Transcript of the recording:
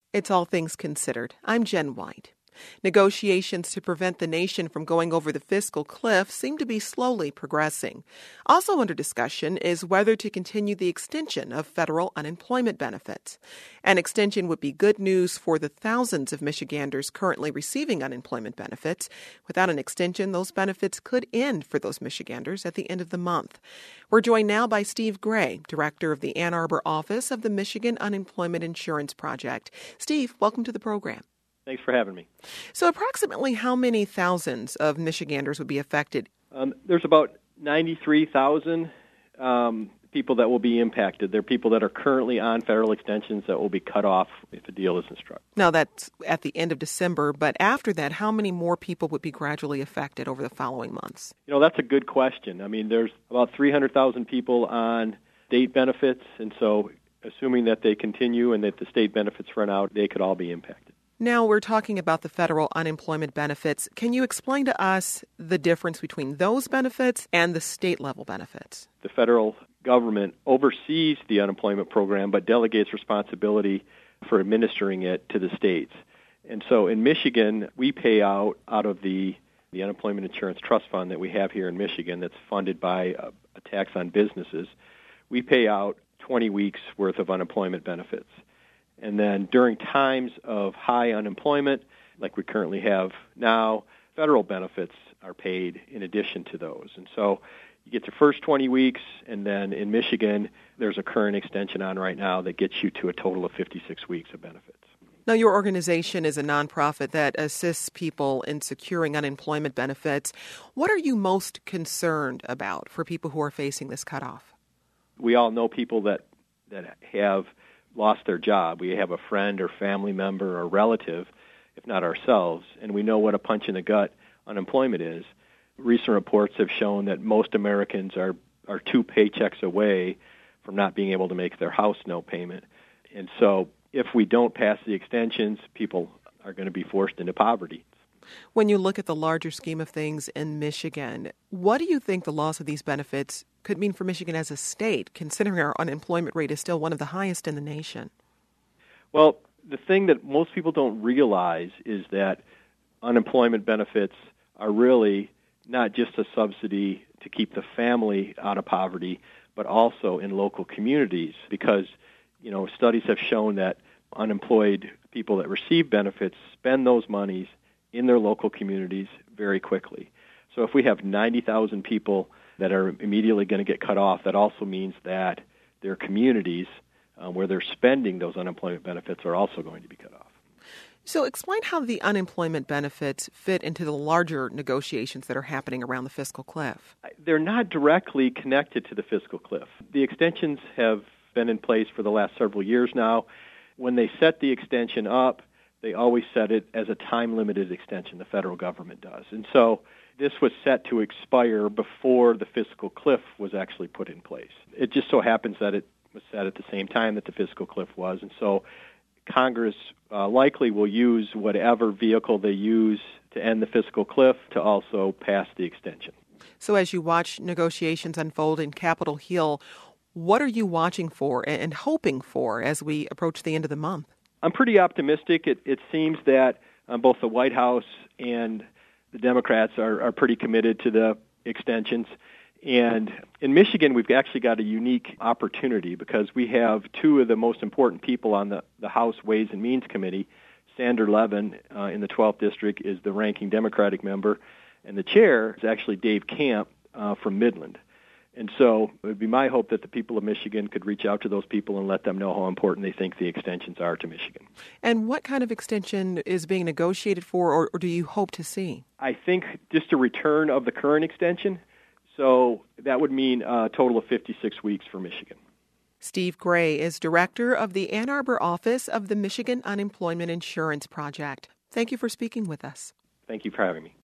It's All Things Considered. I'm Jen White. Negotiations to prevent the nation from going over the fiscal cliff seem to be slowly progressing. Also under discussion is whether to continue the extension of federal unemployment benefits. An extension would be good news for the thousands of Michiganders currently receiving unemployment benefits. Without an extension, those benefits could end for those Michiganders at the end of the month. We're joined now by Steve Gray, director of the Ann Arbor office of the Michigan Unemployment Insurance Project. Steve, welcome to the program. Thanks for having me. So approximately how many thousands of Michiganders would be affected? There's about 93,000 people that will be impacted. They're people that are currently on federal extensions that will be cut off if a deal isn't struck. Now, that's at the end of December, but after that, how many more people would be gradually affected over the following months? You know, that's a good question. I mean, there's about 300,000 people on state benefits, and so assuming that they continue and that the state benefits run out, they could all be impacted. Now we're talking about the federal unemployment benefits. Can you explain to us the difference between those benefits and the state-level benefits? The federal government oversees the unemployment program but delegates responsibility for administering it to the states. And so in Michigan, we pay out of the Unemployment Insurance Trust Fund that we have here in Michigan that's funded by a tax on businesses. We pay out 20 weeks' worth of unemployment benefits. And then during times of high unemployment, like we currently have now, federal benefits are paid in addition to those. And so you get the first 20 weeks, and then in Michigan, there's a current extension on right now that gets you to a total of 56 weeks of benefits. Now, your organization is a nonprofit that assists people in securing unemployment benefits. What are you most concerned about for people who are facing this cutoff? We all know people that have lost their job. We have a friend or family member or relative, if not ourselves, and we know what a punch in the gut unemployment is. Recent reports have shown that most Americans are 2 paychecks away from not being able to make their house note payment. And so if we don't pass the extensions, people are going to be forced into poverty. When you look at the larger scheme of things in Michigan, what do you think the loss of these benefits could mean for Michigan as a state, considering our unemployment rate is still one of the highest in the nation? Well, the thing that most people don't realize is that unemployment benefits are really not just a subsidy to keep the family out of poverty, but also in local communities because, you know, studies have shown that unemployed people that receive benefits spend those monies in their local communities very quickly. So if we have 90,000 people that are immediately going to get cut off, that also means that their communities where they're spending those unemployment benefits are also going to be cut off. So explain how the unemployment benefits fit into the larger negotiations that are happening around the fiscal cliff. They're not directly connected to the fiscal cliff. The extensions have been in place for the last several years now. When they set the extension up, they always set it as a time-limited extension, the federal government does. And so this was set to expire before the fiscal cliff was actually put in place. It just so happens that it was set at the same time that the fiscal cliff was, and so Congress likely will use whatever vehicle they use to end the fiscal cliff to also pass the extension. So as you watch negotiations unfold in Capitol Hill, what are you watching for and hoping for as we approach the end of the month? I'm pretty optimistic. It seems that both the White House and the Democrats are pretty committed to the extensions. And in Michigan, we've actually got a unique opportunity because we have 2 of the most important people on the House Ways and Means Committee. Sander Levin in the 12th District is the ranking Democratic member, and the chair is actually Dave Camp from Midland. And so it would be my hope that the people of Michigan could reach out to those people and let them know how important they think the extensions are to Michigan. And what kind of extension is being negotiated for, or do you hope to see? I think just a return of the current extension. So that would mean a total of 56 weeks for Michigan. Steve Gray is director of the Ann Arbor office of the Michigan Unemployment Insurance Project. Thank you for speaking with us. Thank you for having me.